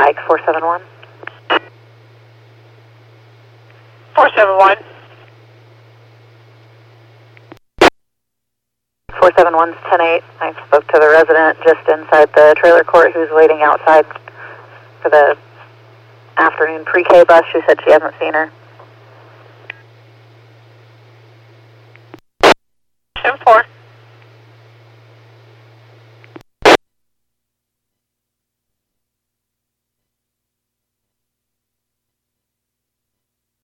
Mike 471. 471. 471's 10-8. I spoke to the resident just inside the trailer court who's waiting outside for the afternoon pre-K bus. She said she hasn't seen her.